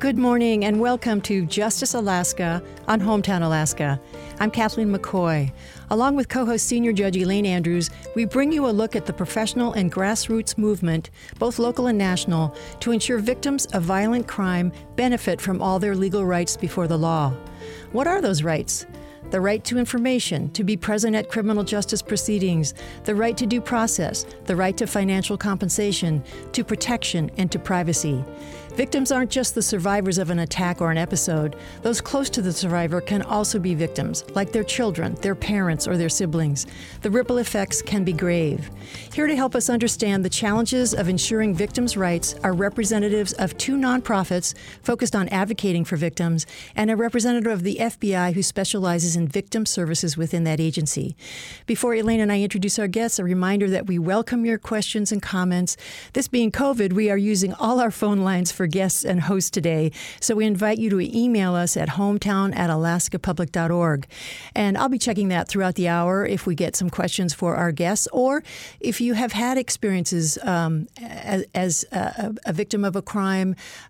Good morning and welcome to Justice Alaska on Hometown Alaska. I'm Kathleen McCoy. Along with co-host Senior Judge Elaine Andrews, we bring you a look at the professional and grassroots movement, both local and national, to ensure victims of violent crime benefit from all their legal rights before the law. What are those rights? The right to information, to be present at criminal justice proceedings, the right to due process, the right to financial compensation, to protection, and to privacy. Victims aren't just the survivors of an attack or an episode. Those close to the survivor can also be victims, like their children, their parents, or their siblings. The ripple effects can be grave. Here to help us understand the challenges of ensuring victims' rights are representatives of two nonprofits focused on advocating for victims and a representative of the FBI who specializes in victim services within that agency. Before Elaine and I introduce our guests, a reminder that we welcome your questions and comments. This being COVID, we are using all our phone lines for guests and hosts today, so we invite you to email us at hometown@alaskapublic.org. And I'll be checking that throughout the hour if we get some questions for our guests, or if you have had experiences as a victim of a crime,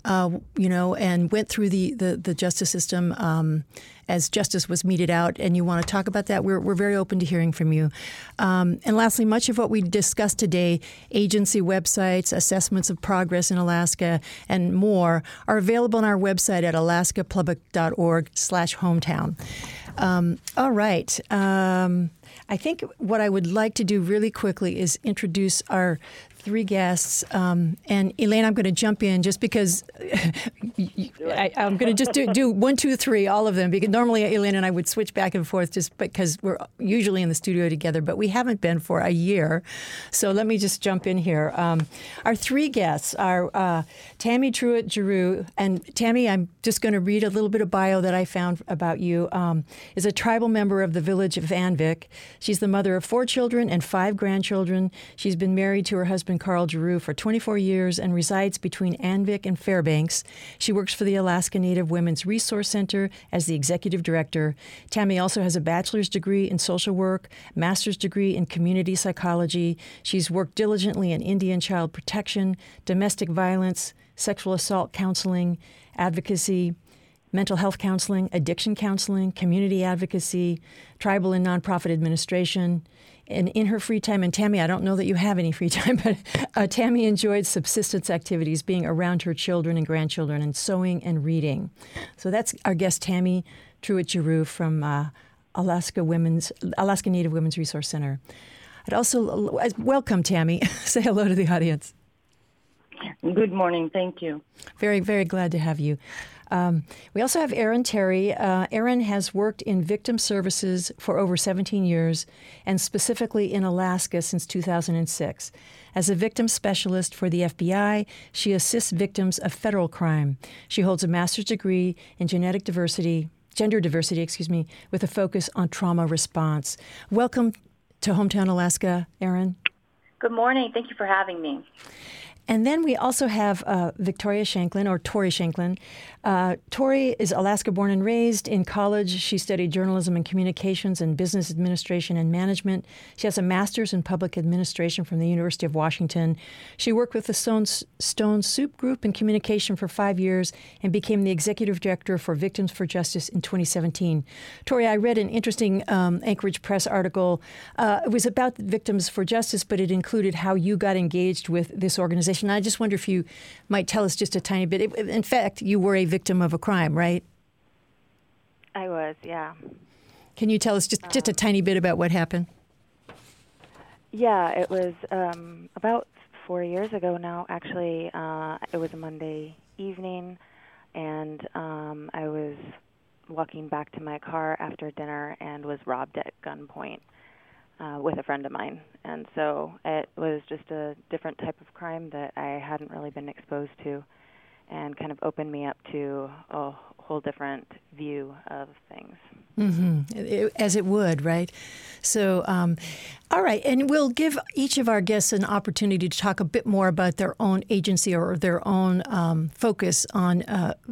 and went through the justice system as justice was meted out, and you want to talk about that, we're very open to hearing from you. And lastly, much of what we discussed today, agency websites, assessments of progress in Alaska, and more, are available on our website at alaskapublic.org/hometown. All right. I think what I would like to do really quickly is introduce our three guests. And Elaine, I'm going to jump in just because I'm going to just do 1, 2, 3, all of them. Because normally Elaine and I would switch back and forth just because we're usually in the studio together, but we haven't been for a year. So let me just jump in here. Our three guests are Tammy Truitt-Giroux. And Tammy, I'm just going to read a little bit of bio that I found about you. Is a tribal member of the village of Anvik. She's the mother of 4 children and 5 grandchildren. She's been married to her husband, Carl Giroux, for 24 years and resides between Anvik and Fairbanks. She works for the Alaska Native Women's Resource Center as the executive director. Tammy also has a bachelor's degree in social work, master's degree in community psychology. She's worked diligently in Indian child protection, domestic violence, sexual assault counseling, advocacy, mental health counseling, addiction counseling, community advocacy, tribal and nonprofit administration. And in her free time, and Tammy, I don't know that you have any free time, but Tammy enjoyed subsistence activities, being around her children and grandchildren, and sewing and reading. So that's our guest, Tammy Truitt-Giroux from Alaska Native Women's Resource Center. I'd also welcome Tammy. Say hello to the audience. Good morning. Thank you. Very, very glad to have you. We also have Erin Terry. Erin has worked in victim services for over 17 years, and specifically in Alaska since 2006. As a victim specialist for the FBI, she assists victims of federal crime. She holds a master's degree in gender diversity, with a focus on trauma response. Welcome to Hometown Alaska, Erin. Good morning. Thank you for having me. And then we also have Victoria Shanklin, or Tori Shanklin. Tori is Alaska born and raised. In college, she studied journalism and communications and business administration and management. She has a master's in public administration from the University of Washington. She worked with the Stone Soup Group in communication for 5 years and became the executive director for Victims for Justice in 2017. Tori, I read an interesting Anchorage Press article. It was about Victims for Justice, but it included how you got engaged with this organization. I just wonder if you might tell us just a tiny bit. In fact, you were a victim of a crime, right? I was, yeah. Can you tell us just a tiny bit about what happened? Yeah, it was about 4 years ago now, actually. It was a Monday evening, and I was walking back to my car after dinner and was robbed at gunpoint with a friend of mine. And so it was just a different type of crime that I hadn't really been exposed to, and kind of opened me up to a whole different view of things. Mm-hmm. As it would, right? So, all right. And we'll give each of our guests an opportunity to talk a bit more about their own agency or their own focus on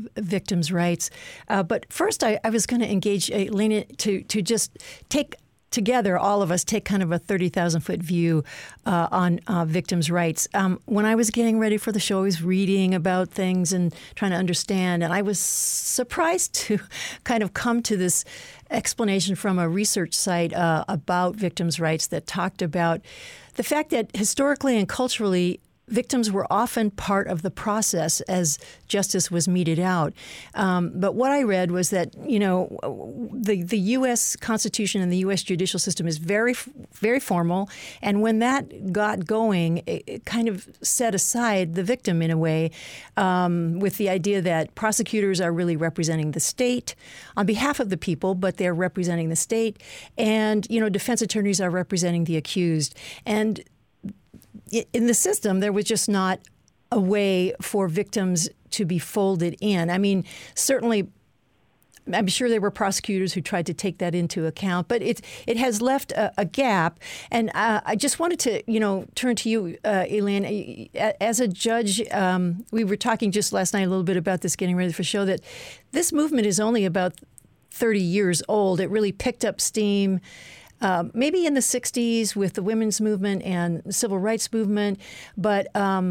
victims' rights. But first, I was going to engage Elena to just take together, all of us take kind of a 30,000-foot view on victims' rights. When I was getting ready for the show, I was reading about things and trying to understand, and I was surprised to kind of come to this explanation from a research site about victims' rights that talked about the fact that historically and culturally, victims were often part of the process as justice was meted out. But what I read was that, the U.S. Constitution and the U.S. judicial system is very, very formal. And when that got going, it kind of set aside the victim in a way, with the idea that prosecutors are really representing the state on behalf of the people, but they're representing the state. And, defense attorneys are representing the accused. And in the system, there was just not a way for victims to be folded in. I mean, certainly, I'm sure there were prosecutors who tried to take that into account, but it has left a gap. And I just wanted to, turn to you, Elaine. As a judge, we were talking just last night a little bit about this, getting ready for the show, that this movement is only about 30 years old. It really picked up steam maybe in the 60s with the women's movement and the civil rights movement, but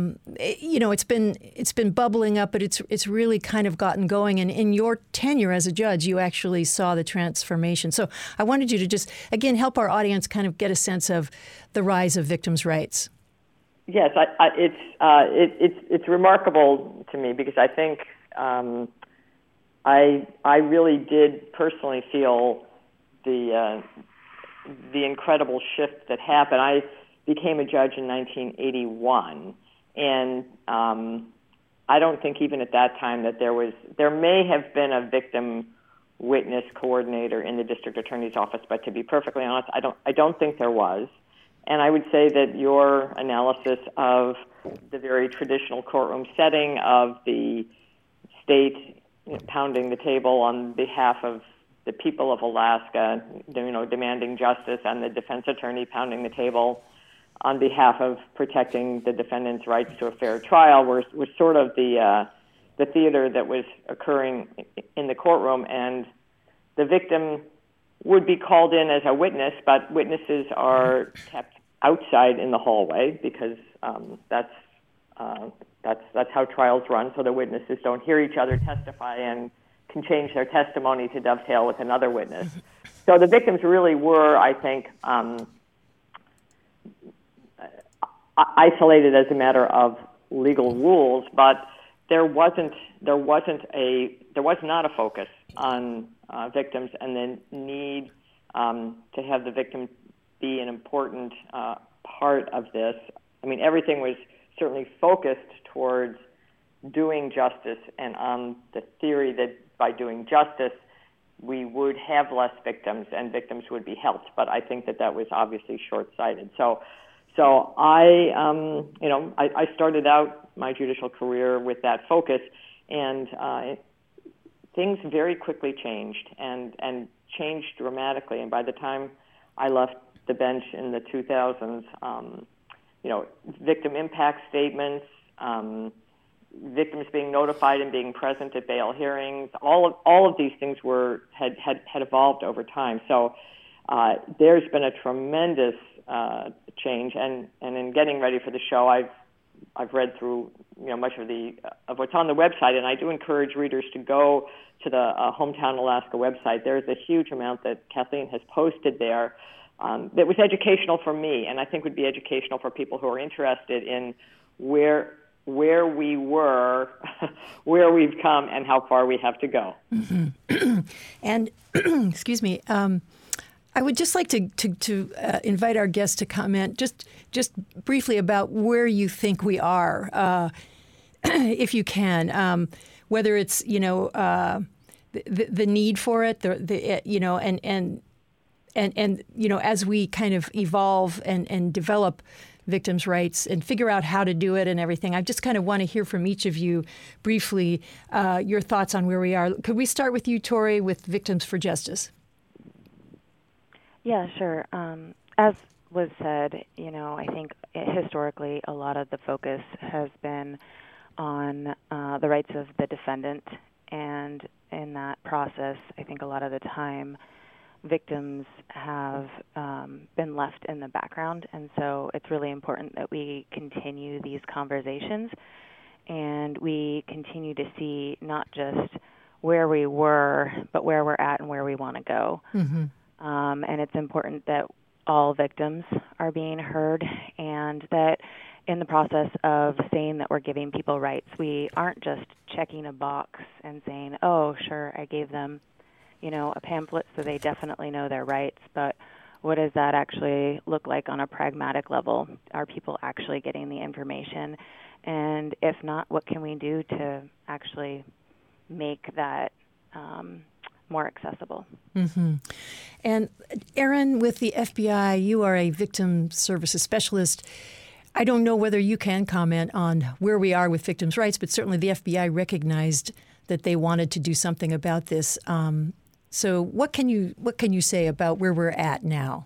it's been bubbling up, but it's really kind of gotten going. And in your tenure as a judge, you actually saw the transformation. So I wanted you to just again help our audience kind of get a sense of the rise of victims' rights. Yes, it's remarkable to me because I think I really did personally feel the incredible shift that happened. I became a judge in 1981, and I don't think even at that time that there may have been a victim witness coordinator in the district attorney's office, but to be perfectly honest, I don't think there was. And I would say that your analysis of the very traditional courtroom setting of the state pounding the table on behalf of the people of Alaska, demanding justice, and the defense attorney pounding the table on behalf of protecting the defendant's rights to a fair trial was sort of the theater that was occurring in the courtroom. And the victim would be called in as a witness, but witnesses are kept outside in the hallway because that's how trials run. So the witnesses don't hear each other testify and can change their testimony to dovetail with another witness. So the victims really were, I think, isolated as a matter of legal rules, but there was not a focus on victims and the need to have the victim be an important part of this. I mean, everything was certainly focused towards doing justice and on the theory that by doing justice, we would have less victims and victims would be helped. But I think that was obviously short-sighted. So I started out my judicial career with that focus, and things very quickly changed and changed dramatically. And by the time I left the bench in the 2000s, victim impact statements, victims being notified and being present at bail hearings, all of these things had evolved over time. So there's been a tremendous change, and in getting ready for the show, I've read through much of what's on the website, and I do encourage readers to go to the Hometown Alaska website. There's a huge amount that Kathleen has posted there that was educational for me, and I think would be educational for people who are interested in where we were, where we've come, and how far we have to go. Mm-hmm. And excuse me, I would just like to invite our guests to comment just briefly about where you think we are, if you can, whether it's the need for it, and as we kind of evolve and develop victims' rights and figure out how to do it and everything. I just kind of want to hear from each of you briefly your thoughts on where we are. Could we start with you, Tori, with Victims for Justice? Yeah, sure. As was said, I think historically a lot of the focus has been on the rights of the defendant, and in that process, I think a lot of the time victims have been left in the background, and so it's really important that we continue these conversations and we continue to see not just where we were, but where we're at and where we want to go. Mm-hmm. And it's important that all victims are being heard, and that in the process of saying that we're giving people rights, we aren't just checking a box and saying, oh, sure, I gave them, a pamphlet so they definitely know their rights, but what does that actually look like on a pragmatic level? Are people actually getting the information? And if not, what can we do to actually make that more accessible? Mm-hmm. And Erin, with the FBI, you are a victim services specialist. I don't know whether you can comment on where we are with victims' rights, but certainly the FBI recognized that they wanted to do something about this. So what can you say about where we're at now?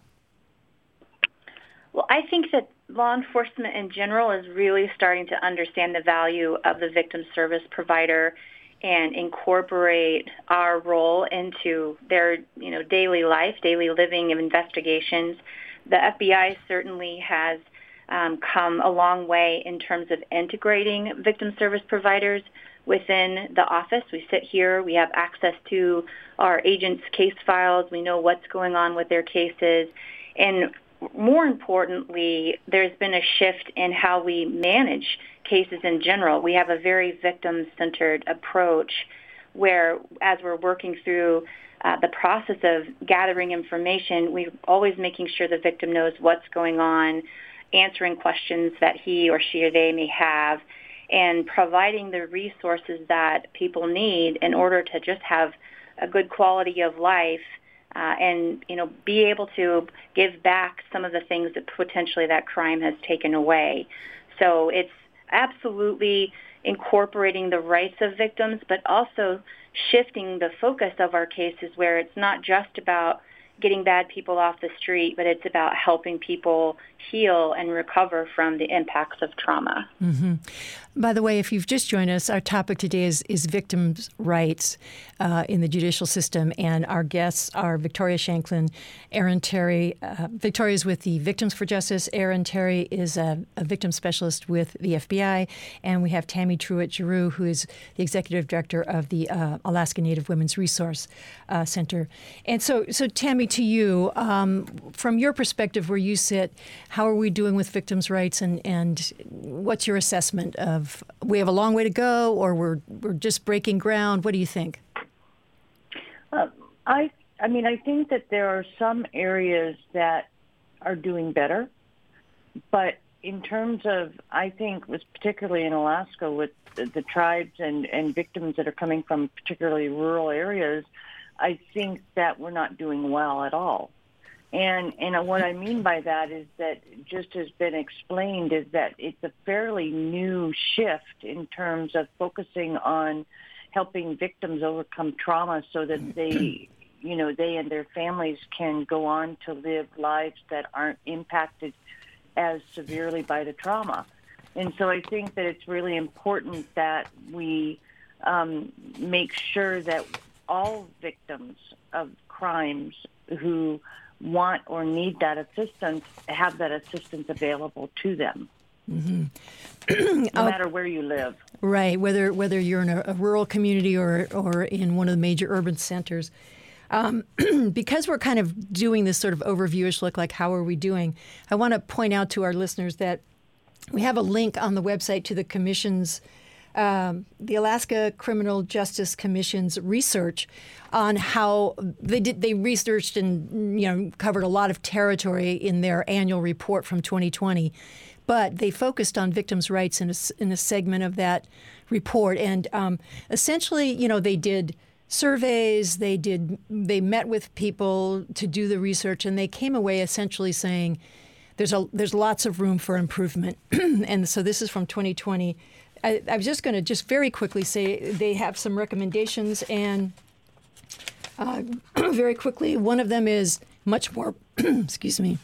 Well, I think that law enforcement in general is really starting to understand the value of the victim service provider and incorporate our role into their, daily life, daily living of investigations. The FBI certainly has come a long way in terms of integrating victim service providers within the office. We sit here, we have access to our agents' case files, we know what's going on with their cases, and more importantly, there's been a shift in how we manage cases in general. We have a very victim-centered approach where, as we're working through the process of gathering information, we're always making sure the victim knows what's going on, answering questions that he or she or they may have, and providing the resources that people need in order to just have a good quality of life and be able to give back some of the things that potentially that crime has taken away. So it's absolutely incorporating the rights of victims, but also shifting the focus of our cases where it's not just about getting bad people off the street, but it's about helping people heal and recover from the impacts of trauma. Mm-hmm. By the way, if you've just joined us, our topic today is victims' rights in the judicial system, and our guests are Victoria Shanklin, Erin Terry. Victoria is with the Victims for Justice. Erin Terry is a victim specialist with the FBI, and we have Tammy Truitt-Giroux, who is the executive director of the Alaska Native Women's Resource Center. And so Tammy, to you, from your perspective where you sit, how are we doing with victims' rights, and what's your assessment of, we have a long way to go, or we're just breaking ground? What do you think? I think that there are some areas that are doing better, but in terms of, I think, particularly in Alaska with the tribes and victims that are coming from particularly rural areas, I think that we're not doing well at all. And what I mean by that is that, just has been explained, is that it's a fairly new shift in terms of focusing on helping victims overcome trauma so that they and their families can go on to live lives that aren't impacted as severely by the trauma. And so I think that it's really important that we make sure that all victims of crimes who want or need that assistance have that assistance available to them, mm-hmm. No matter where you live. Right, whether you're in a rural community or in one of the major urban centers. Because we're kind of doing this sort of overviewish look, like how are we doing, I want to point out to our listeners that we have a link on the website to the Commission's the Alaska Criminal Justice Commission's research on how they researched and covered a lot of territory in their annual report from 2020, but they focused on victims' rights in a segment of that report, and essentially, they did surveys, they met with people to do the research, and they came away essentially saying there's lots of room for improvement, and so this is from 2020. I was just going to just very quickly say they have some recommendations, and very quickly, one of them is much more, excuse me,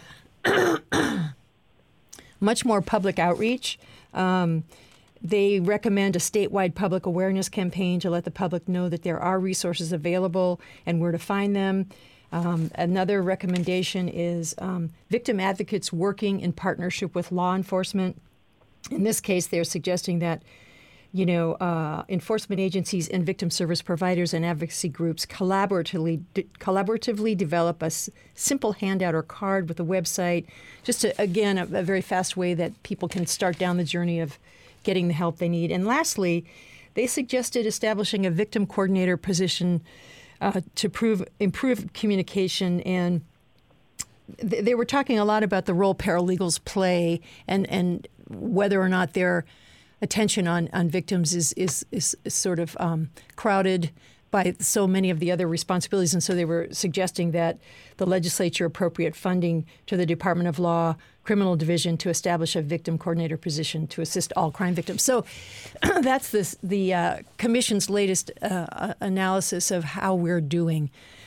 much more public outreach. They recommend a statewide public awareness campaign to let the public know that there are resources available and where to find them. Another recommendation is victim advocates working in partnership with law enforcement. In this case, they're suggesting that enforcement agencies and victim service providers and advocacy groups collaboratively develop a simple handout or card with a website, just a very fast way that people can start down the journey of getting the help they need. And lastly, they suggested establishing a victim coordinator position to improve communication. And they were talking a lot about the role paralegals play and whether or not their attention on victims is sort of crowded by so many of the other responsibilities. And so they were suggesting that the legislature appropriate funding to the Department of Law Criminal Division to establish a victim coordinator position to assist all crime victims. So that's the Commission's latest analysis of how we're doing.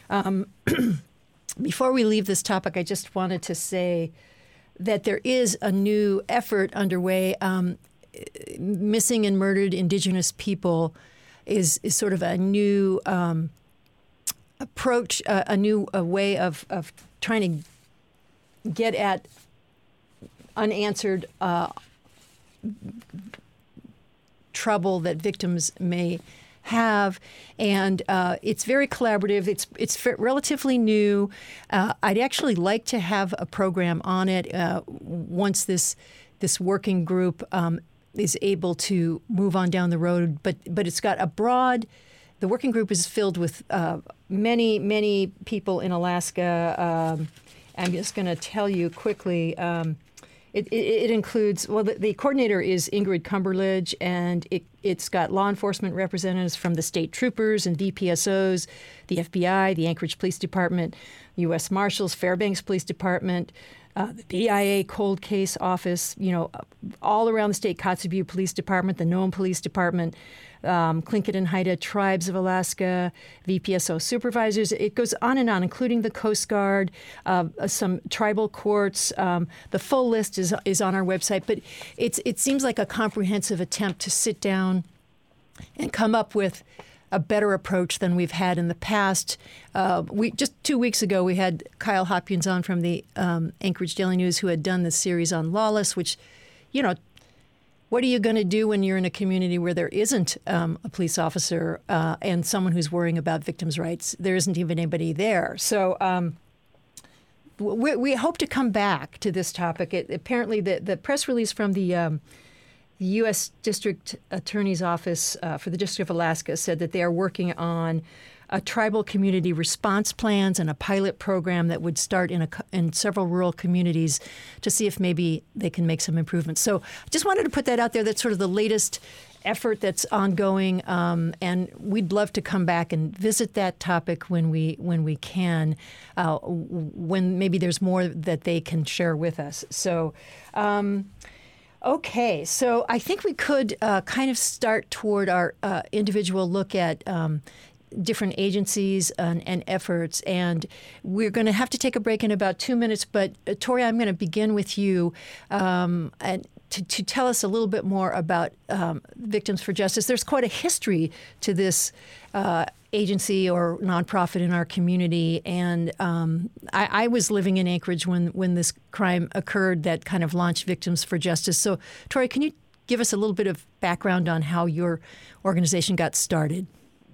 Before we leave this topic, I just wanted to say that there is a new effort underway. Missing and murdered Indigenous people is sort of a new approach, a new way of trying to get at unanswered trouble that victims may have, and it's very collaborative. It's relatively new. I'd actually like to have a program on it once this working group is able to move on down the road. But it's got the working group is filled with many people in Alaska. I'm just going to tell you quickly. It includes, the coordinator is Ingrid Cumberledge, and it's got law enforcement representatives from the state troopers and DPSOs, the FBI, the Anchorage Police Department, U.S. Marshals, Fairbanks Police Department, the BIA Cold Case Office, all around the state, Kotzebue Police Department, the Nome Police Department, Tlingit and Haida Tribes of Alaska, VPSO supervisors. It goes on, including the Coast Guard, some tribal courts. The full list is on our website, but it seems like a comprehensive attempt to sit down and come up with a better approach than we've had in the past. Just 2 weeks ago, we had Kyle Hopkins on from the Anchorage Daily News, who had done this series on Lawless, which, what are you going to do when you're in a community where there isn't a police officer and someone who's worrying about victims' rights? There isn't even anybody there. So we hope to come back to this topic. Apparently, the press release from the U.S. District Attorney's Office for the District of Alaska said that they are working on a tribal community response plans and a pilot program that would start in several rural communities to see if maybe they can make some improvements. So I just wanted to put that out there. That's sort of the latest effort that's ongoing, and we'd love to come back and visit that topic when we can, when maybe there's more that they can share with us. So. Okay, so I think we could kind of start toward our individual look at different agencies and efforts. And we're going to have to take a break in about 2 minutes. But, Tori, I'm going to begin with you and to tell us a little bit more about Victims for Justice. There's quite a history to this agency or nonprofit in our community, and I was living in Anchorage when this crime occurred that kind of launched Victims for Justice. So, Tori, can you give us a little bit of background on how your organization got started?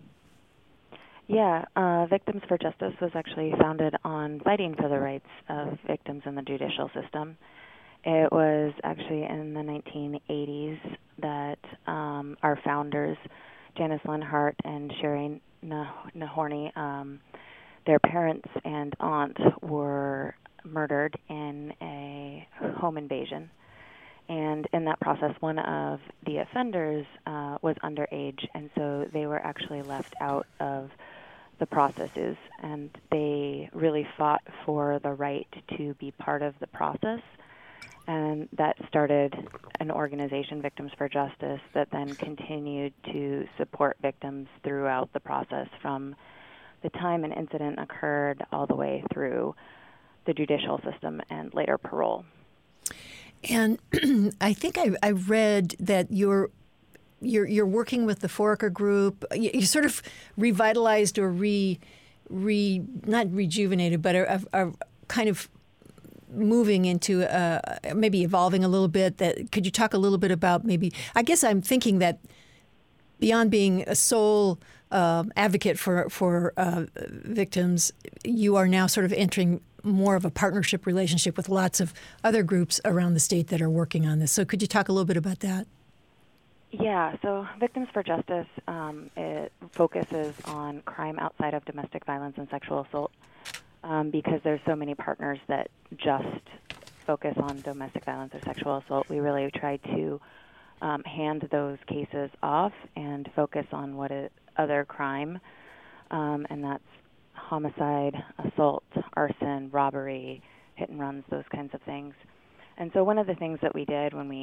Yeah, Victims for Justice was actually founded on fighting for the rights of victims in the judicial system. It was actually in the 1980s that our founders, Janice Lenhart and Sherry Nahorny, their parents and aunt were murdered in a home invasion. And in that process, one of the offenders was underage, and so they were actually left out of the processes. And they really fought for the right to be part of the process. And that started an organization, Victims for Justice, that then continued to support victims throughout the process from the time an incident occurred all the way through the judicial system and later parole. And I think I read that you're working with the Foraker Group. You sort of revitalized or not rejuvenated, but are kind of moving into maybe evolving a little bit. That could you talk a little bit about maybe? I guess I'm thinking that beyond being a sole advocate for victims, you are now sort of entering more of a partnership relationship with lots of other groups around the state that are working on this. So could you talk a little bit about that? Yeah, so Victims for Justice, it focuses on crime outside of domestic violence and sexual assault because there's so many partners that just focus on domestic violence or sexual assault. We really try to hand those cases off and focus on what is other crime, and that's homicide, assault, arson, robbery, hit and runs, those kinds of things. And so one of the things that we did when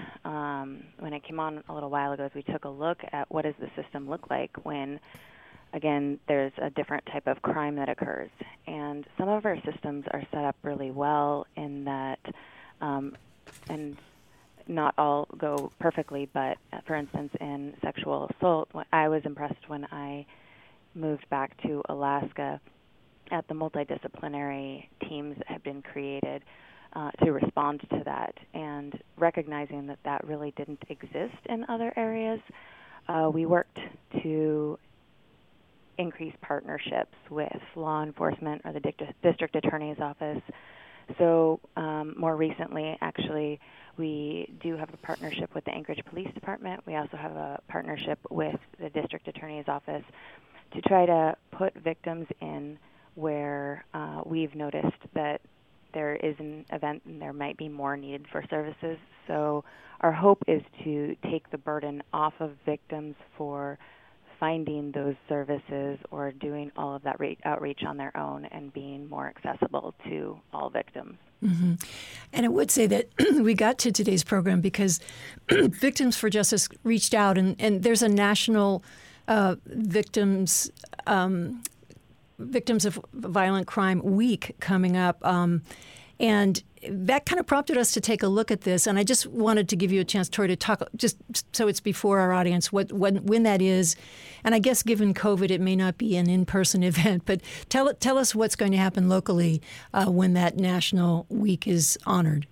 it came on a little while ago is we took a look at what does the system look like when, again, there's a different type of crime that occurs. And some of our systems are set up really well in that, and not all go perfectly, but for instance, in sexual assault, I was impressed when I moved back to Alaska at the multidisciplinary teams that have been created to respond to that, and recognizing that that really didn't exist in other areas, we worked to increase partnerships with law enforcement or the district attorney's office. So more recently, actually, we do have a partnership with the Anchorage Police Department. We also have a partnership with the district attorney's office to try to put victims in where we've noticed that there is an event and there might be more need for services. So our hope is to take the burden off of victims for finding those services or doing all of that outreach on their own and being more accessible to all victims. Mm-hmm. And I would say that we got to today's program because Victims for Justice reached out, and there's a national Victims of Violent Crime Week coming up. And that kind of prompted us to take a look at this. And I just wanted to give you a chance, Tori, to talk, just so it's before our audience, when that is. And I guess given COVID, it may not be an in-person event, but tell us what's going to happen locally when that national week is honored.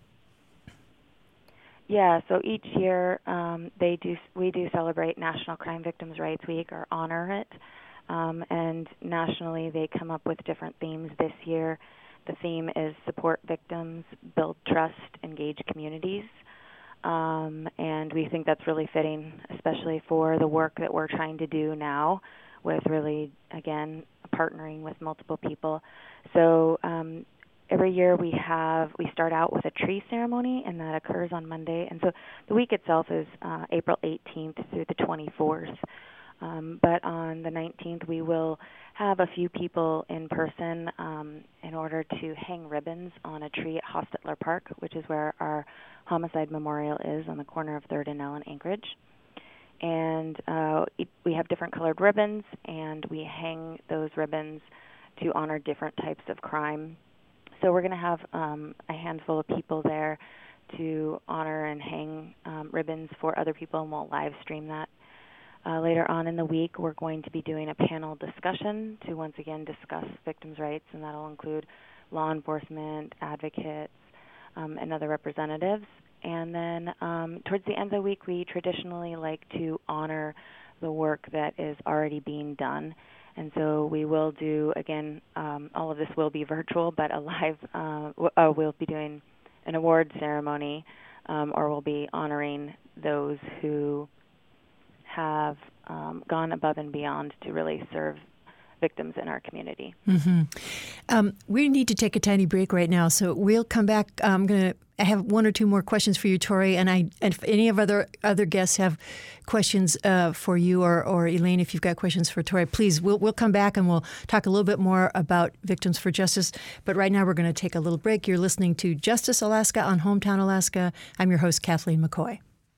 Yeah, so each year we do celebrate National Crime Victims' Rights Week or honor it. And nationally, they come up with different themes this year. The theme is support victims, build trust, engage communities. And we think that's really fitting, especially for the work that we're trying to do now with really, again, partnering with multiple people. So every year we start out with a tree ceremony, and that occurs on Monday. And so the week itself is April 18th through the 24th. But on the 19th, we will have a few people in person in order to hang ribbons on a tree at Hostetler Park, which is where our homicide memorial is on the corner of 3rd and L in Anchorage. And we have different colored ribbons, and we hang those ribbons to honor different types of crime. So we're going to have a handful of people there to honor and hang ribbons for other people, and we'll live stream that. Later on in the week, we're going to be doing a panel discussion to once again discuss victims' rights, and that'll include law enforcement, advocates, and other representatives. And then towards the end of the week, we traditionally like to honor the work that is already being done. And so we will do, again, all of this will be virtual, but a live, we'll be doing an award ceremony, or we'll be honoring those who have gone above and beyond to really serve victims in our community. Mm-hmm. We need to take a tiny break right now, so we'll come back. I have one or two more questions for you, Tori, and if any of other guests have questions for you or Elaine, if you've got questions for Tori, please, we'll come back and we'll talk a little bit more about Victims for Justice. But right now we're going to take a little break. You're listening to Justice Alaska on Hometown Alaska. I'm your host, Kathleen McCoy.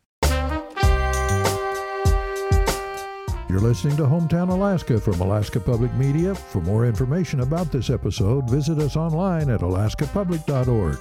You're listening to Hometown Alaska from Alaska Public Media. For more information about this episode, visit us online at alaskapublic.org.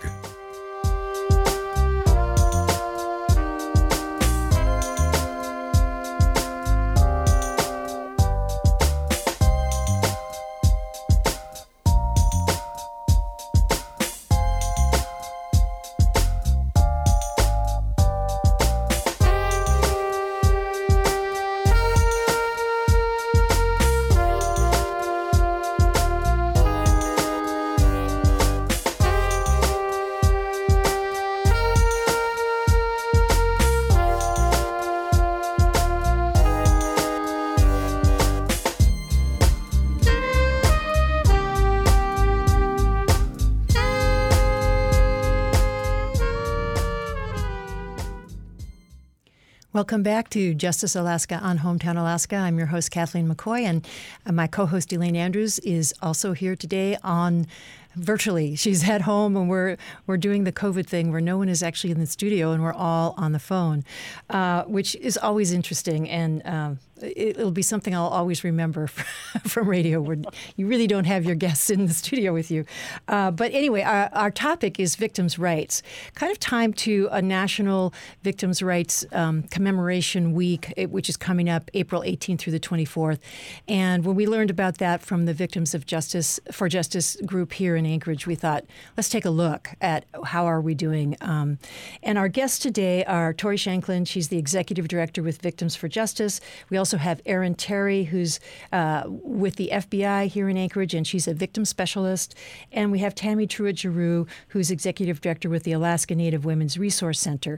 Welcome back to Justice Alaska on Hometown Alaska. I'm your host, Kathleen McCoy, and my co-host, Elaine Andrews, is also here today on virtually. She's at home, and we're doing the COVID thing where no one is actually in the studio, and we're all on the phone, which is always interesting, and it'll be something I'll always remember from radio, where you really don't have your guests in the studio with you. But anyway, our topic is victims' rights. Kind of time to a National Victims' Rights Commemoration Week, which is coming up April 18th through the 24th. And when we learned about that from the Victims of Justice for Justice group here in Anchorage, we thought, let's take a look at how are we doing. And our guests today are Tori Shanklin. She's the Executive Director with Victims for Justice. We also have Erin Terry, who's with the FBI here in Anchorage, and she's a victim specialist. And we have Tammy Truitt-Giroux, who's Executive Director with the Alaska Native Women's Resource Center.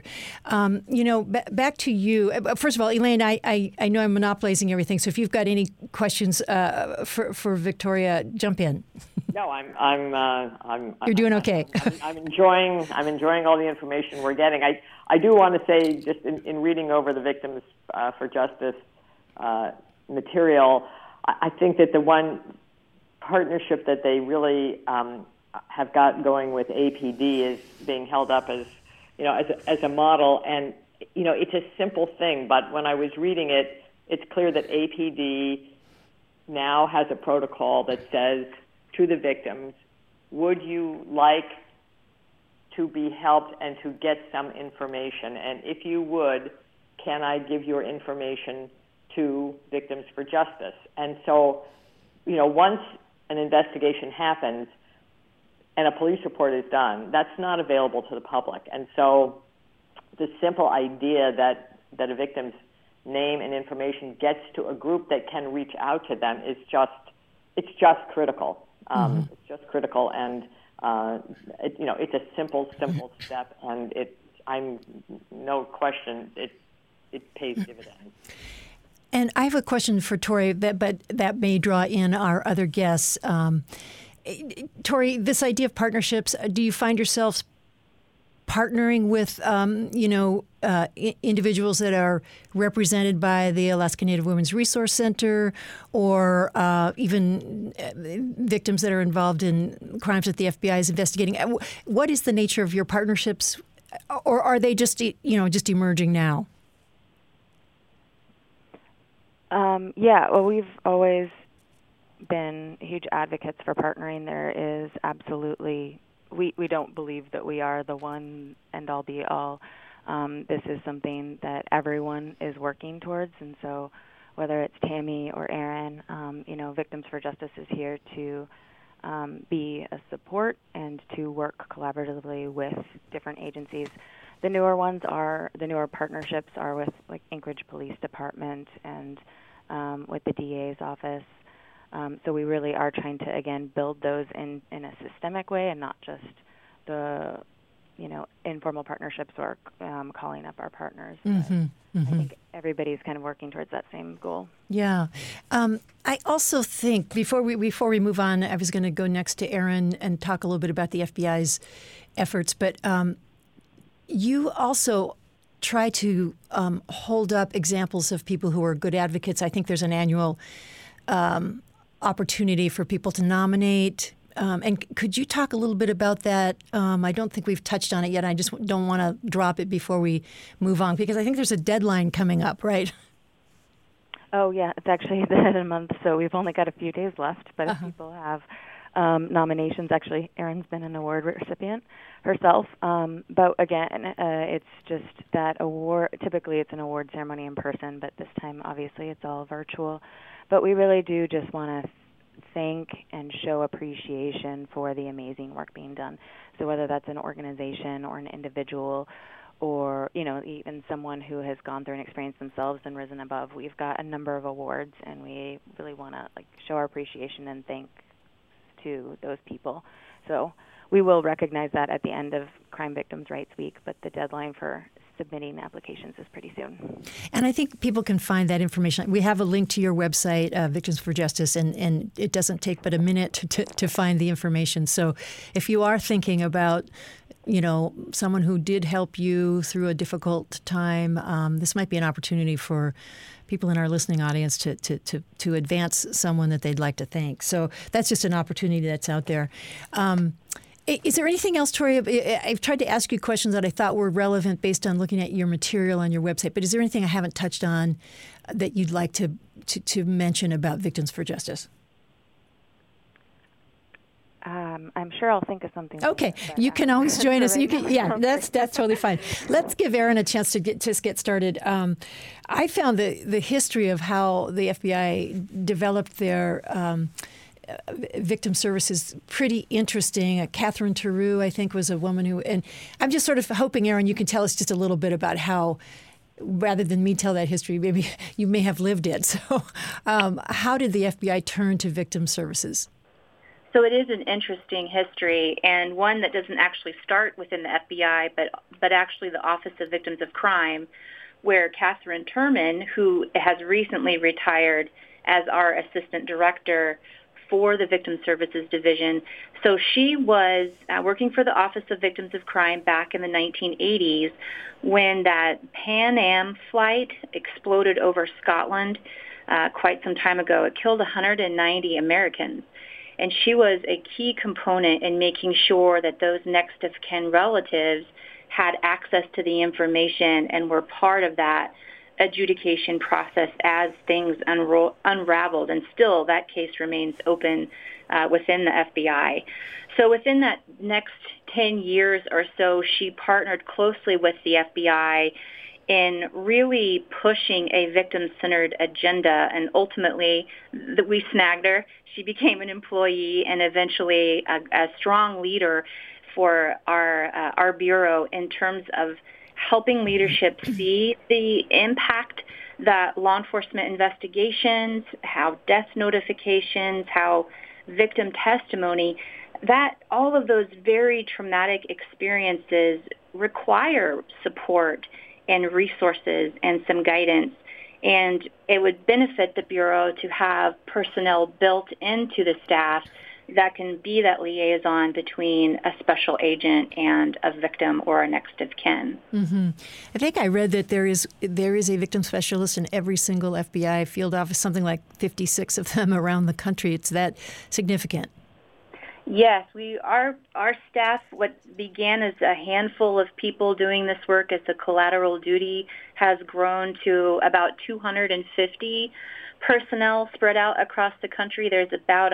Back to you. First of all, Elaine, I know I'm monopolizing everything, so if you've got any questions for Victoria, jump in. No, I'm. You're doing okay. I'm enjoying all the information we're getting. I do want to say, just in reading over the Victims for Justice material, I think that the one partnership that they really have got going with APD is being held up as a model. And it's a simple thing, but when I was reading it, it's clear that APD now has a protocol that says to the victims, would you like to be helped and to get some information? And if you would, can I give your information to Victims for Justice? And so, once an investigation happens and a police report is done, that's not available to the public. And so the simple idea that a victim's name and information gets to a group that can reach out to them is just critical. It's just critical, and it's a simple step, and I'm no question it pays dividends. And I have a question for Tori, but that may draw in our other guests. Tori, this idea of partnerships, do you find yourselves partnering with, individuals that are represented by the Alaska Native Women's Resource Center, or even victims that are involved in crimes that the FBI is investigating? What is the nature of your partnerships, or are they just emerging now? Well, we've always been huge advocates for partnering. There is absolutely, we don't believe that we are the one and all be all. This is something that everyone is working towards, and so whether it's Tammy or Erin, Victims for Justice is here to be a support and to work collaboratively with different agencies. The newer partnerships are with like Anchorage Police Department and with the DA's office. So we really are trying to, again, build those in a systemic way and not just the, informal partnerships or calling up our partners. I think everybody's kind of working towards that same goal. Yeah. I also think, before we move on, I was going to go next to Erin and talk a little bit about the FBI's efforts, but you also try to hold up examples of people who are good advocates. I think there's an annual opportunity for people to nominate. And could you talk a little bit about that? I don't think we've touched on it yet. I just don't want to drop it before we move on, because I think there's a deadline coming up, right? Oh, yeah. It's actually the end of the month, so we've only got a few days left. But if people have nominations, actually, Erin's been an award recipient herself. But again, it's just that award. Typically, it's an award ceremony in person, but this time, obviously, it's all virtual. But we really do just want to thank and show appreciation for the amazing work being done. So whether that's an organization or an individual, or even someone who has gone through an experience themselves and risen above, we've got a number of awards, and we really want to show our appreciation and thanks to those people. So we will recognize that at the end of Crime Victims' Rights Week, but the deadline for submitting applications is pretty soon. And I think people can find that information. We have a link to your website, Victims for Justice, and it doesn't take but a minute to find the information. So if you are thinking about someone who did help you through a difficult time, this might be an opportunity for people in our listening audience to advance someone that they'd like to thank. So that's just an opportunity that's out there. Is there anything else, Tori? I've tried to ask you questions that I thought were relevant based on looking at your material on your website, but is there anything I haven't touched on that you'd like to mention about Victims for Justice? I'm sure I'll think of something. Okay, you can always join us. You can, that's totally fine. Let's give Erin a chance to get started. I found the history of how the FBI developed their victim services pretty interesting. Catherine Theroux, I think, was a woman who, and I'm just sort of hoping, Erin, you can tell us just a little bit about how, rather than me tell that history, maybe you may have lived it. So how did the FBI turn to victim services? So it is an interesting history, and one that doesn't actually start within the FBI, but actually the Office of Victims of Crime, where Catherine Turman, who has recently retired as our assistant director for the Victim Services Division. So she was working for the Office of Victims of Crime back in the 1980s when that Pan Am flight exploded over Scotland quite some time ago. It killed 190 Americans. And she was a key component in making sure that those next of kin relatives had access to the information and were part of that adjudication process as things unraveled. And still, that case remains open within the FBI. So within that next 10 years or so, she partnered closely with the FBI in really pushing a victim-centered agenda, and ultimately we snagged her. She became an employee and eventually a strong leader for our bureau in terms of helping leadership see the impact that law enforcement investigations, how death notifications, how victim testimony, that all of those very traumatic experiences require support and resources and some guidance. And it would benefit the Bureau to have personnel built into the staff that can be that liaison between a special agent and a victim or a next of kin. Mm-hmm. I think I read that there is a victim specialist in every single FBI field office, something like 56 of them around the country. It's that significant. Yes, our staff, what began as a handful of people doing this work as a collateral duty, has grown to about 250 personnel spread out across the country. There's about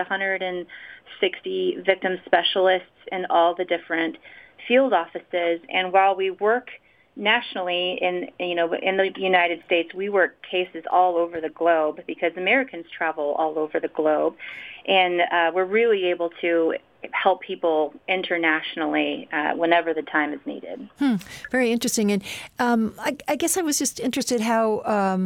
160 victim specialists in all the different field offices. And while we work nationally in the United States, we work cases all over the globe because Americans travel all over the globe. And we're really able to help people internationally whenever the time is needed. Very interesting. And I guess I was just interested how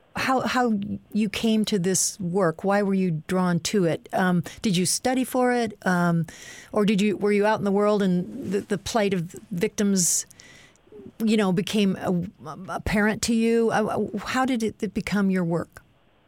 you came to this work. Why were you drawn to it? Did you study for it, or were you out in the world and the plight of victims, became apparent to you? How did it become your work?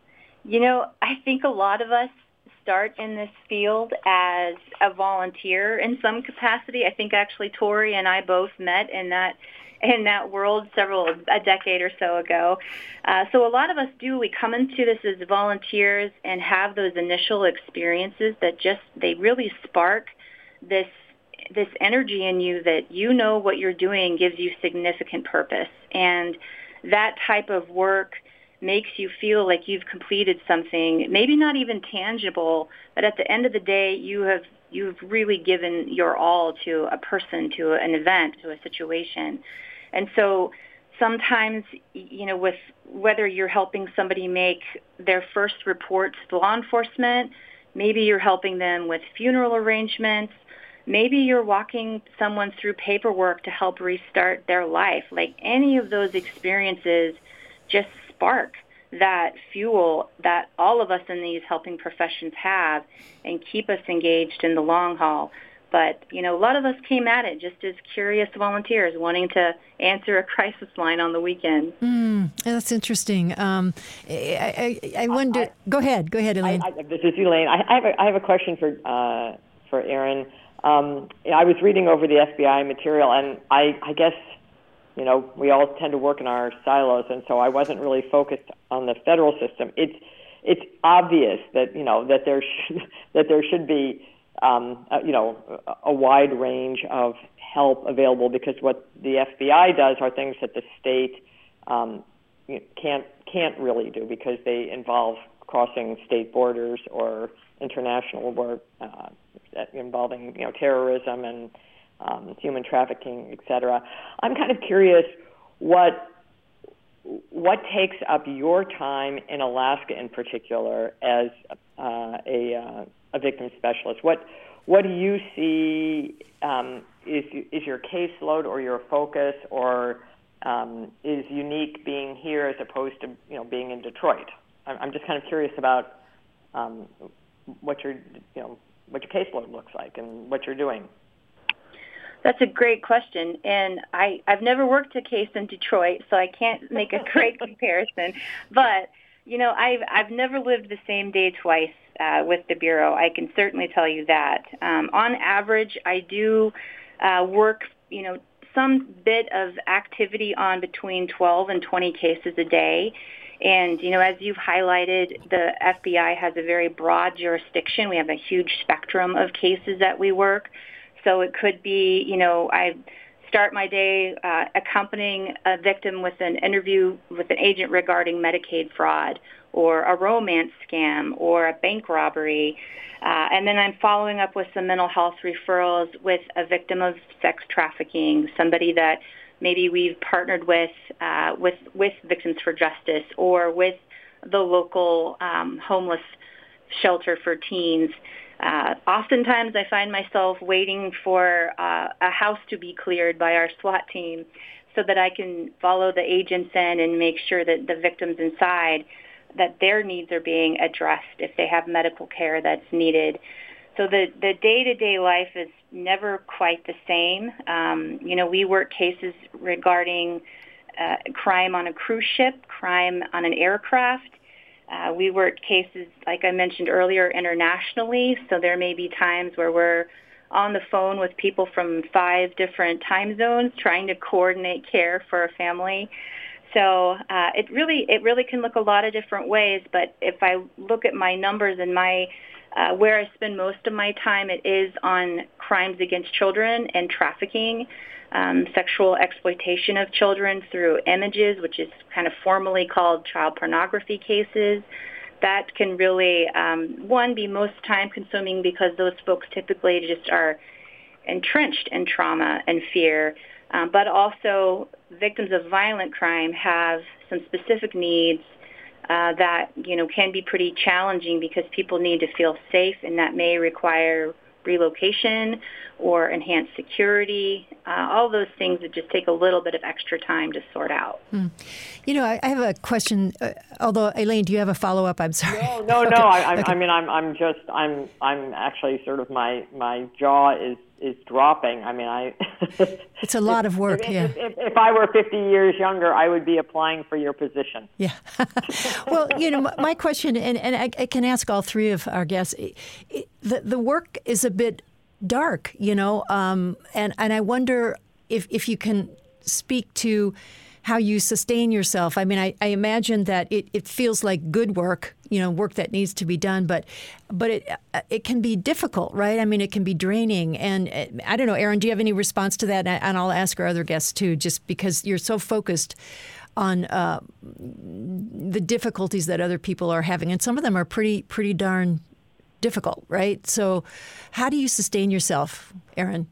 I think a lot of us start in this field as a volunteer in some capacity. I think actually Tori and I both met in that world a decade or so ago. So a lot of us we come into this as volunteers and have those initial experiences that they really spark this energy in you that what you're doing gives you significant purpose. And that type of work makes you feel like you've completed something, maybe not even tangible, but at the end of the day, you've really given your all to a person, to an event, to a situation. And so sometimes, with whether you're helping somebody make their first report to law enforcement, maybe you're helping them with funeral arrangements, maybe you're walking someone through paperwork to help restart their life. Like any of those experiences just spark that fuel that all of us in these helping professions have and keep us engaged in the long haul. But, a lot of us came at it just as curious volunteers wanting to answer a crisis line on the weekend. That's interesting. I wonder. Go ahead, Elaine. This is Elaine. I have a question for Erin. I was reading over the FBI material, and I guess, we all tend to work in our silos, and so I wasn't really focused on the federal system. It's obvious that that there should be a wide range of help available, because what the FBI does are things that the state can't really do, because they involve crossing state borders or international work involving terrorism and human trafficking, etc. I'm kind of curious what takes up your time in Alaska in particular as a victim specialist. What do you see is your caseload or your focus, or is unique being here as opposed to being in Detroit? I'm just kind of curious about what your caseload looks like and what you're doing. That's a great question, and I've never worked a case in Detroit, so I can't make a great comparison. But I've never lived the same day twice with the Bureau. I can certainly tell you that. On average, I do work, some bit of activity on between 12 and 20 cases a day. And, as you've highlighted, the FBI has a very broad jurisdiction. We have a huge spectrum of cases that we work. So it could be, I start my day accompanying a victim with an interview with an agent regarding Medicaid fraud or a romance scam or a bank robbery. And then I'm following up with some mental health referrals with a victim of sex trafficking, somebody that maybe we've partnered with Victims for Justice or with the local homeless shelter for teens. Oftentimes I find myself waiting for a house to be cleared by our SWAT team so that I can follow the agents in and make sure that the victims inside, that their needs are being addressed if they have medical care that's needed. So the day-to-day life is never quite the same. We work cases regarding crime on a cruise ship, crime on an aircraft. We work cases, like I mentioned earlier, internationally. So there may be times where we're on the phone with people from 5 different time zones trying to coordinate care for a family. So it really can look a lot of different ways. But if I look at my numbers and my where I spend most of my time, it is on crimes against children and trafficking, sexual exploitation of children through images, which is kind of formally called child pornography cases. That can really, one, be most time-consuming because those folks typically just are entrenched in trauma and fear, but also victims of violent crime have some specific needs that can be pretty challenging because people need to feel safe, and that may require relocation or enhanced security. All those things that just take a little bit of extra time to sort out. I have a question. Although, Elaine, do you have a follow-up? I'm sorry. No. Okay. I mean, I'm actually sort of my jaw is dropping. I mean, it's a lot of work. If I were 50 years younger, I would be applying for your position. Yeah. Well, my question, and I can ask all three of our guests. The work is a bit dark, and I wonder if you can speak to how you sustain yourself. I mean, I imagine that it feels like good work, work that needs to be done, but it can be difficult, right? I mean, it can be draining. And I don't know, Erin, do you have any response to that? And I'll ask our other guests too, just because you're so focused on the difficulties that other people are having. And some of them are pretty darn difficult, right? So how do you sustain yourself, Erin?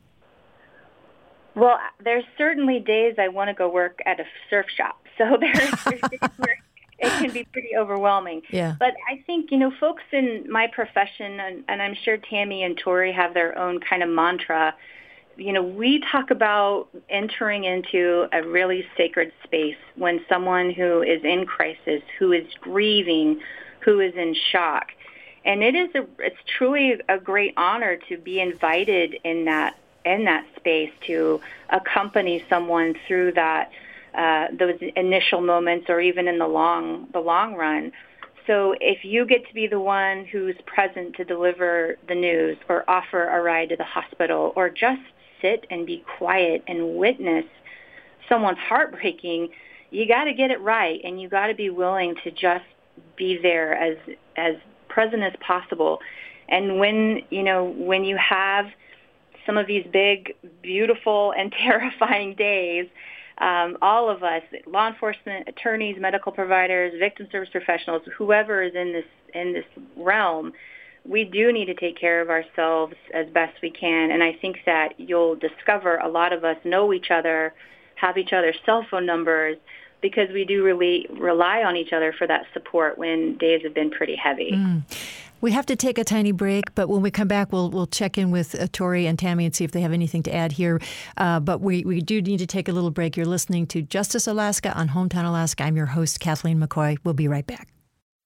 Well, there's certainly days I want to go work at a surf shop. So there's days where it can be pretty overwhelming. Yeah. But I think, folks in my profession, and I'm sure Tammy and Tori have their own kind of mantra, we talk about entering into a really sacred space when someone who is in crisis, who is grieving, who is in shock. And it's truly a great honor to be invited in that space to accompany someone through those initial moments or even in the long run. So if you get to be the one who's present to deliver the news or offer a ride to the hospital or just sit and be quiet and witness someone's heartbreaking, you got to get it right, and you got to be willing to just be there as present as possible. And when you have some of these big, beautiful, and terrifying days, all of us, law enforcement, attorneys, medical providers, victim service professionals, whoever is in this realm, we do need to take care of ourselves as best we can. And I think that you'll discover a lot of us know each other, have each other's cell phone numbers, because we do really rely on each other for that support when days have been pretty heavy. We have to take a tiny break, but when we come back, we'll check in with Tori and Tammy and see if they have anything to add here. But we do need to take a little break. You're listening to Justice Alaska on Hometown Alaska. I'm your host, Kathleen McCoy. We'll be right back.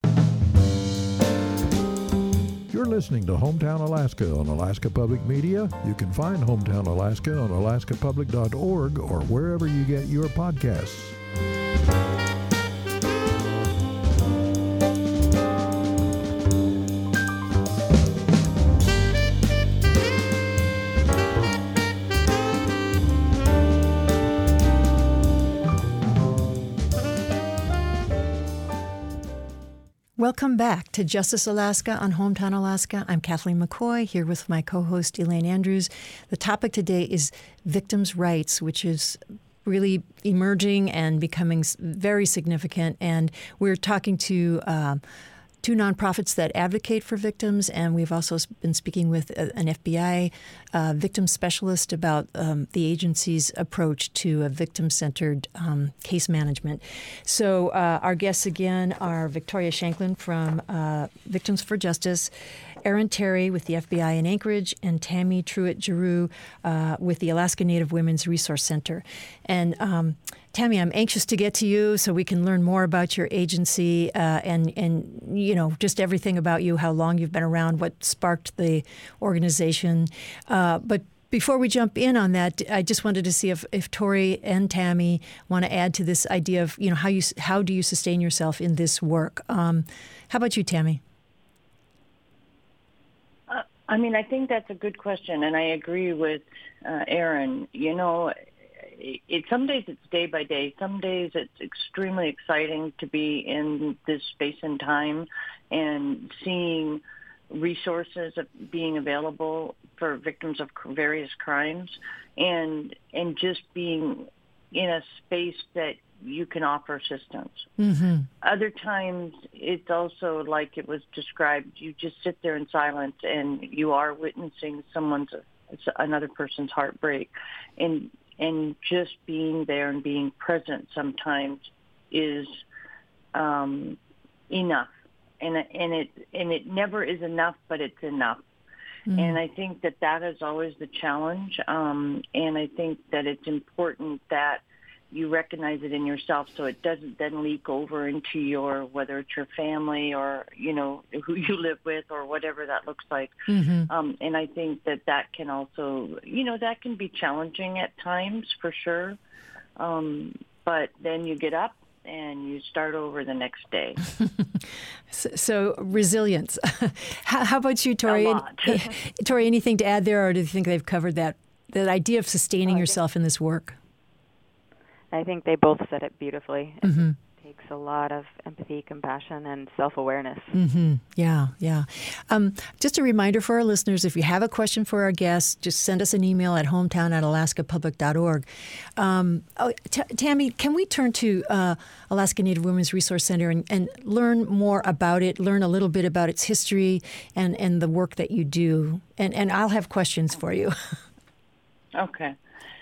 You're listening to Hometown Alaska on Alaska Public Media. You can find Hometown Alaska on alaskapublic.org or wherever you get your podcasts. Welcome back to Justice Alaska on Hometown Alaska. I'm Kathleen McCoy here with my co-host Elaine Andrews. The topic today is victims' rights, which is really emerging and becoming very significant. And we're talking to two nonprofits that advocate for victims, and we've also been speaking with an FBI victim specialist about the agency's approach to a victim-centered case management. So our guests again are Victoria Shanklin from Victims for Justice, Erin Terry with the FBI in Anchorage, and Tammy Truitt-Giroux with the Alaska Native Women's Resource Center. And Tammy, I'm anxious to get to you so we can learn more about your agency and just everything about you, how long you've been around, what sparked the organization. But before we jump in on that, I just wanted to see if Tori and Tammy want to add to this idea of how do you sustain yourself in this work. How about you, Tammy? I think that's a good question, and I agree with Erin. Some days it's day by day. Some days it's extremely exciting to be in this space and time and seeing resources being available for victims of various crimes and just being in a space that you can offer assistance. Mm-hmm. Other times it's also like it was described, you just sit there in silence and you are witnessing another person's heartbreak. And just being there and being present sometimes is enough, and it never is enough, but it's enough. Mm-hmm. And I think that is always the challenge. And I think that it's important that you recognize it in yourself so it doesn't then leak over into whether it's your family or, who you live with or whatever that looks like. Mm-hmm. And I think that can also, that can be challenging at times for sure. But then you get up and you start over the next day. So resilience. How about you, Tori? A lot. Tori, anything to add there, or do you think they've covered that idea of sustaining yourself in this work? I think they both said it beautifully. Mm-hmm. It takes a lot of empathy, compassion, and self-awareness. Mm-hmm. Yeah. Just a reminder for our listeners, if you have a question for our guests, just send us an email at hometown@alaskapublic.org. Tammy, can we turn to Alaska Native Women's Resource Center and learn more about it, learn a little bit about its history and the work that you do? And I'll have questions for you. Okay.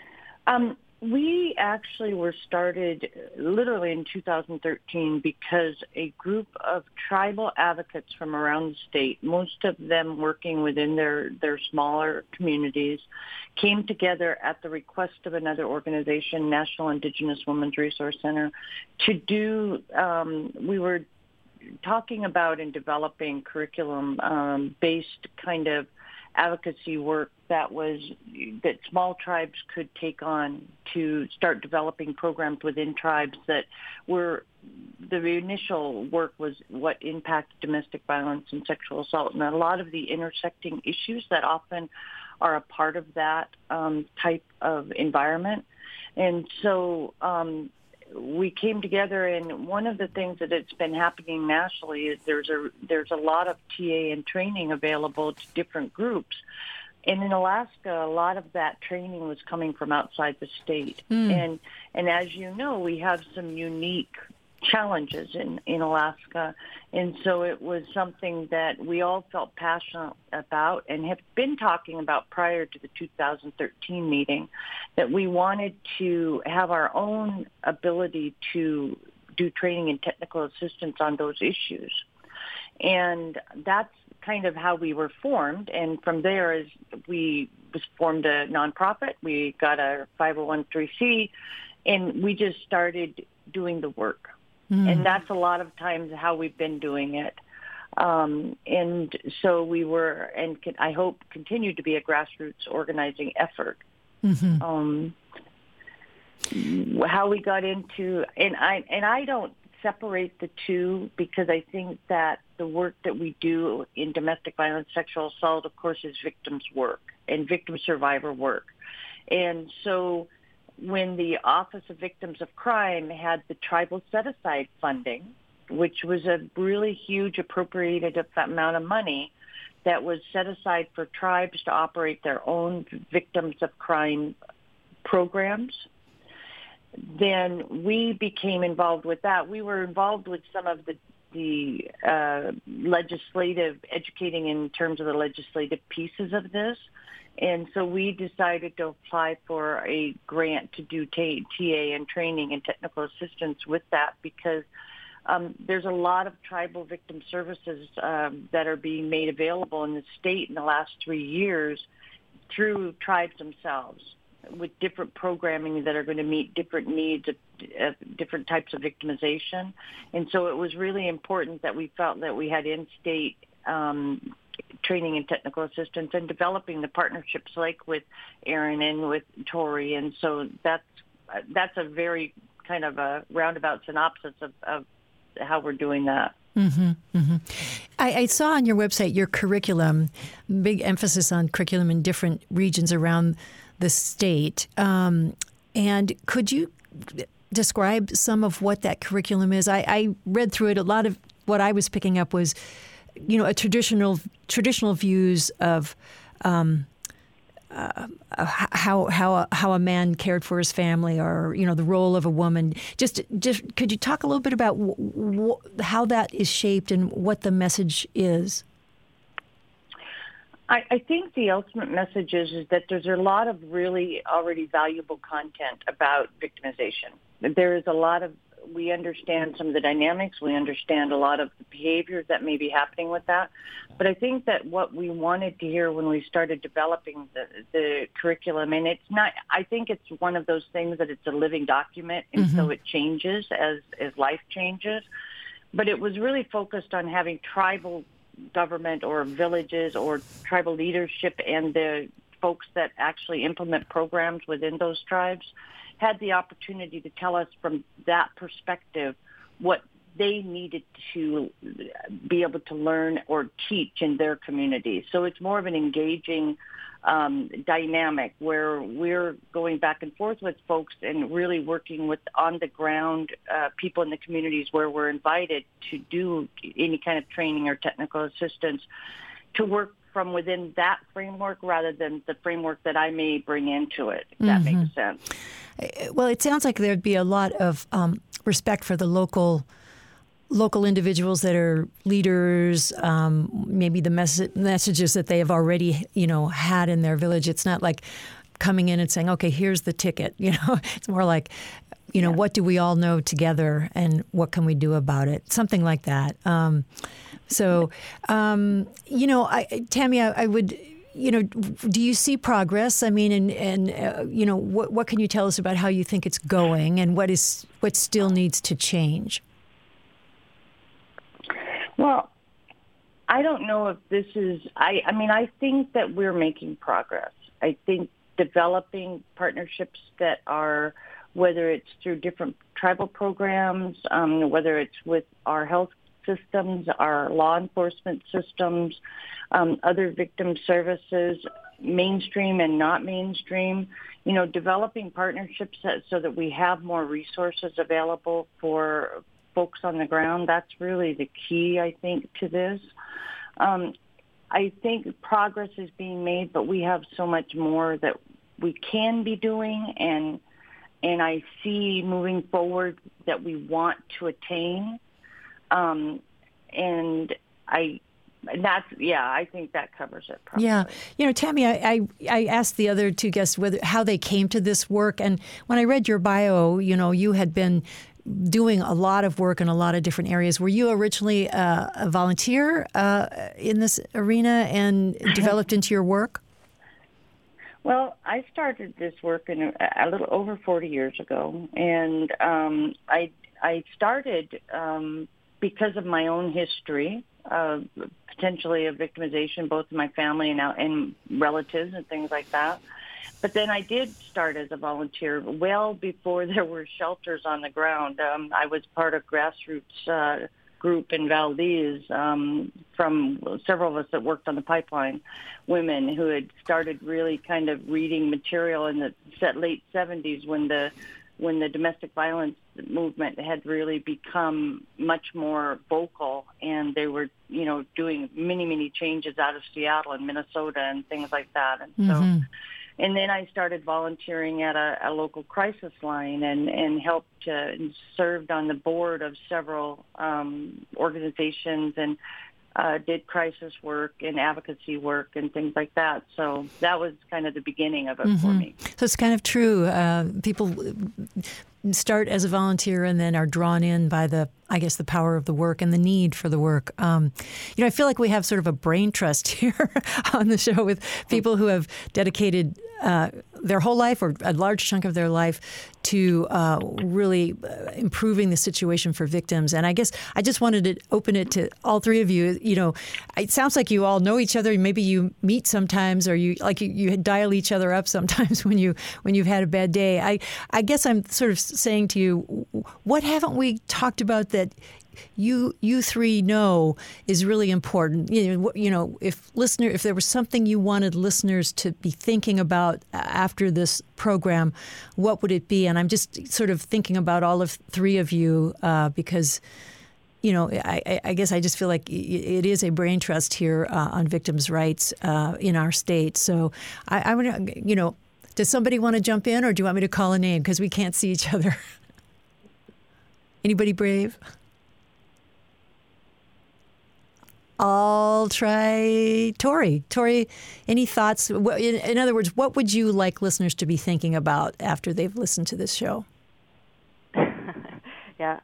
We actually were started literally in 2013 because a group of tribal advocates from around the state, most of them working within their smaller communities, came together at the request of another organization, National Indigenous Women's Resource Center, to do, we were talking about and developing curriculum-based kind of advocacy work that small tribes could take on to start developing programs within tribes that were, the initial work was what impacted domestic violence and sexual assault, and a lot of the intersecting issues that often are a part of that type of environment. And so we came together, and one of the things that it's been happening nationally is there's a lot of TA and training available to different groups. And in Alaska, a lot of that training was coming from outside the state. And as you know, we have some unique challenges in Alaska. And so it was something that we all felt passionate about and have been talking about prior to the 2013 meeting, that we wanted to have our own ability to do training and technical assistance on those issues. And that's kind of how we were formed. And from there, as we formed a nonprofit, we got a 501(c)(3), and we just started doing the work. And that's a lot of times how we've been doing it. And so we were, and I hope continue to be, a grassroots organizing effort. How we got into, and I don't separate the two, because I think that the work that we do in domestic violence, sexual assault, of course, is victims' work and victim survivor work. And so when the Office of Victims of Crime had the tribal set-aside funding, which was a really huge appropriated amount of money that was set aside for tribes to operate their own victims of crime programs, then we became involved with that. We were involved with some of the legislative, educating in terms of the legislative pieces of this. And so we decided to apply for a grant to do TA and training and technical assistance with that, because there's a lot of tribal victim services that are being made available in the state in the last 3 years through tribes themselves, with different programming that are going to meet different needs of different types of victimization. And so it was really important that we felt that we had in-state training and technical assistance, and developing the partnerships like with Aaron and with Tori. And so that's a very kind of a roundabout synopsis of how we're doing that. I saw on your website your curriculum, big emphasis on curriculum in different regions around the state. And could you describe some of what that curriculum is? I read through it. A lot of what I was picking up was, a traditional views of how a man cared for his family, or the role of a woman. Just could you talk a little bit about how that is shaped and what the message is? I think the ultimate message is that there's a lot of really already valuable content about victimization. There is a lot of, we understand some of the dynamics, we understand a lot of the behaviors that may be happening with that. But I think that what we wanted to hear when we started developing the curriculum, and it's not, I think it's one of those things that it's a living document, and so it changes as life changes. But it was really focused on having tribal government or villages or tribal leadership and the folks that actually implement programs within those tribes had the opportunity to tell us from that perspective what they needed to be able to learn or teach in their communities. So it's more of an engaging dynamic where we're going back and forth with folks and really working with on-the-ground people in the communities where we're invited to do any kind of training or technical assistance, to work from within that framework rather than the framework that I may bring into it, if that makes sense. Well, it sounds like there'd be a lot of respect for the local individuals that are leaders, maybe the messages that they have already, had in their village. It's not like coming in and saying, okay, here's the ticket. It's more like, what do we all know together and what can we do about it? Something like that. Tammy, I would, do you see progress? I mean, what can you tell us about how you think it's going and what still needs to change? Well, I don't know if this is, I think that we're making progress. I think developing partnerships that are, whether it's through different tribal programs, whether it's with our health systems, our law enforcement systems, other victim services, mainstream and not mainstream, developing partnerships so that we have more resources available for folks on the ground. That's really the key, I think, to this. I think progress is being made, but we have so much more that we can be doing, and I see moving forward that we want to attain. I think that covers it probably. Yeah. Tammy, I asked the other two guests how they came to this work. And when I read your bio, you had been doing a lot of work in a lot of different areas. Were you originally a volunteer in this arena and developed into your work? Well, I started this work a little over 40 years ago, and I started because of my own history, potentially of victimization, both in my family and relatives and things like that. But then I did start as a volunteer well before there were shelters on the ground. I was part of grassroots group in Valdez from several of us that worked on the pipeline, women who had started really kind of reading material in the late 70s when the domestic violence movement had really become much more vocal, and they were, doing many changes out of Seattle and Minnesota and things like that. And so, and then I started volunteering at a local crisis line and helped and served on the board of several organizations and did crisis work and advocacy work and things like that. So that was kind of the beginning of it for me. So it's kind of true. People start as a volunteer and then are drawn in by the power of the work and the need for the work. I feel like we have sort of a brain trust here on the show with people who have dedicated their whole life or a large chunk of their life to really improving the situation for victims. And I guess I just wanted to open it to all three of you. It sounds like you all know each other. Maybe you meet sometimes, or you dial each other up sometimes when you've had a bad day. I guess I'm sort of saying to you, what haven't we talked about that you three know is really important? If there was something you wanted listeners to be thinking about after this program, what would it be? And I'm just sort of thinking about all of three of you because I guess I just feel like it is a brain trust here on victims' rights in our state. So I would, does somebody want to jump in, or do you want me to call a name because we can't see each other? Anybody brave? I'll try Tori. Tori, any thoughts? In other words, what would you like listeners to be thinking about after they've listened to this show? Yeah.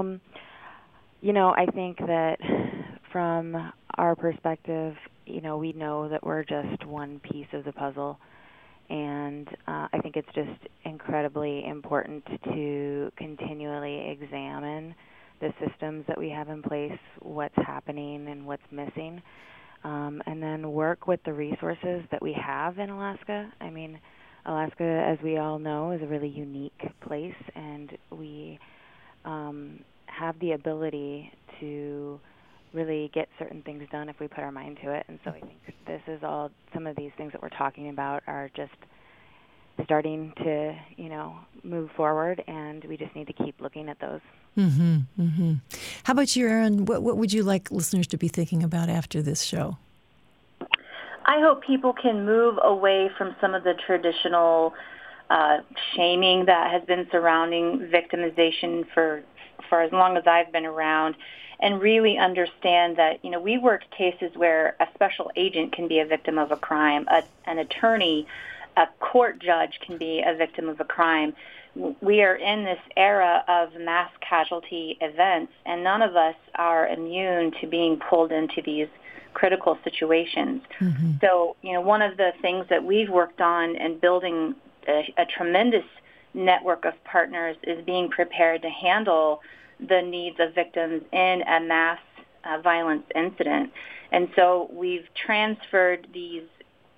I think that from our perspective, we know that we're just one piece of the puzzle. And I think it's just incredibly important to continually examine the systems that we have in place, what's happening and what's missing, and then work with the resources that we have in Alaska. I mean, Alaska, as we all know, is a really unique place, and we have the ability to really get certain things done if we put our mind to it. And so I think this is all, some of these things that we're talking about are just starting to, move forward, and we just need to keep looking at those. How about you, Erin? What would you like listeners to be thinking about after this show? I hope people can move away from some of the traditional shaming that has been surrounding victimization for as long as I've been around, and really understand that, we work cases where a special agent can be a victim of a crime, an attorney, a court judge can be a victim of a crime. We are in this era of mass casualty events, and none of us are immune to being pulled into these critical situations. So, one of the things that we've worked on in building a tremendous network of partners is being prepared to handle the needs of victims in a mass violence incident. And so we've transferred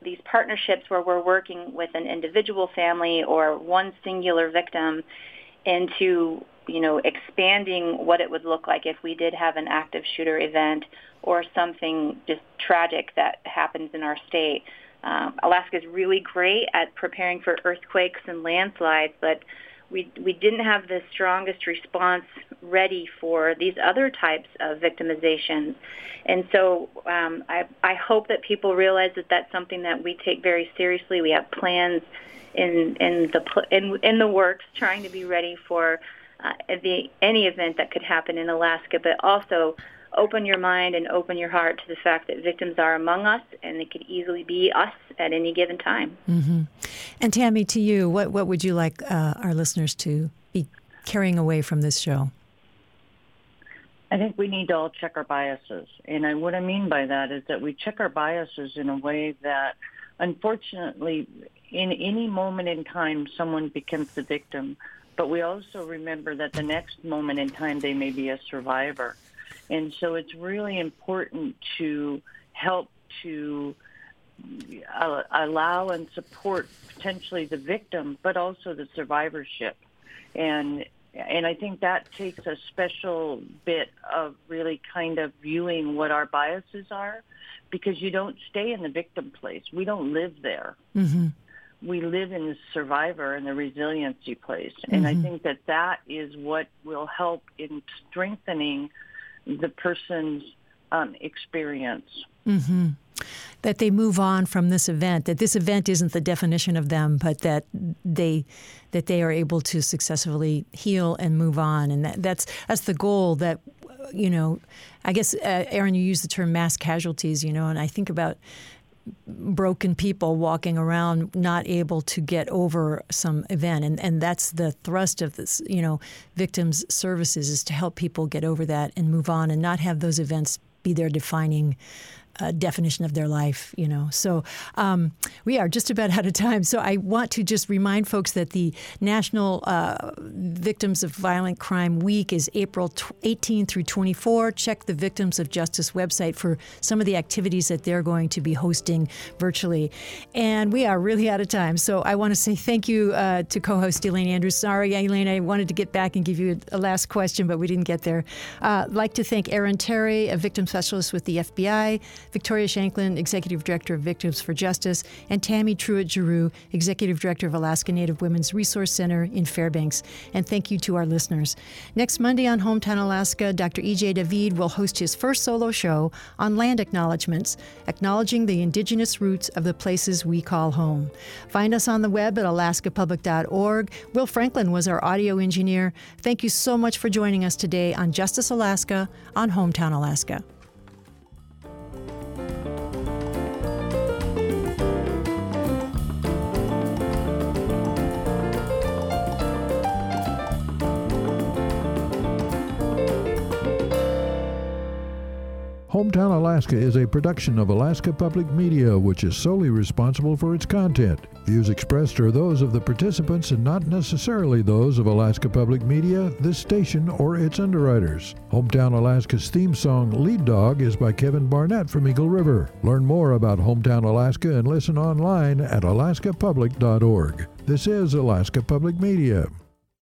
these partnerships where we're working with an individual family or one singular victim into, expanding what it would look like if we did have an active shooter event or something just tragic that happens in our state. Alaska is really great at preparing for earthquakes and landslides, but we didn't have the strongest response ready for these other types of victimizations. And so I hope that people realize that that's something that we take very seriously. We have plans in the works, trying to be ready for any event that could happen in Alaska, but also open your mind and open your heart to the fact that victims are among us, and it could easily be us at any given time. Mm-hmm. And Tammy, to you, what would you like our listeners to be carrying away from this show? I think we need to all check our biases. And what I mean by that is that we check our biases in a way that, unfortunately, in any moment in time, someone becomes the victim. But we also remember that the next moment in time, they may be a survivor. And so it's really important to help to allow and support potentially the victim, but also the survivorship. And I think that takes a special bit of really kind of viewing what our biases are, because you don't stay in the victim place. We don't live there. Mm-hmm. We live in the survivor and the resiliency place. And I think that is what will help in strengthening the person's experience. Mm-hmm. That they move on from this event, that this event isn't the definition of them, but that they are able to successfully heal and move on. And that's the goal that, I guess, Aaron, you used the term mass casualties, and I think about broken people walking around not able to get over some event. And that's the thrust of this, victims services, is to help people get over that and move on and not have those events be their defining definition of their life, So we are just about out of time. So I want to just remind folks that the National Victims of Violent Crime Week is April 18 through 24. Check the Victims of Justice website for some of the activities that they're going to be hosting virtually. And we are really out of time. So I want to say thank you to co-host Elaine Andrews. Sorry, Elaine, I wanted to get back and give you a last question, but we didn't get there. I'd like to thank Aaron Terry, a victim specialist with the FBI, Victoria Shanklin, Executive Director of Victims for Justice, and Tammy Truitt-Giroux, Executive Director of Alaska Native Women's Resource Center in Fairbanks. And thank you to our listeners. Next Monday on Hometown Alaska, Dr. E.J. David will host his first solo show on land acknowledgments, acknowledging the indigenous roots of the places we call home. Find us on the web at alaskapublic.org. Will Franklin was our audio engineer. Thank you so much for joining us today on Justice Alaska on Hometown Alaska. Hometown Alaska is a production of Alaska Public Media, which is solely responsible for its content. Views expressed are those of the participants and not necessarily those of Alaska Public Media, this station, or its underwriters. Hometown Alaska's theme song, Lead Dog, is by Kevin Barnett from Eagle River. Learn more about Hometown Alaska and listen online at alaskapublic.org. This is Alaska Public Media.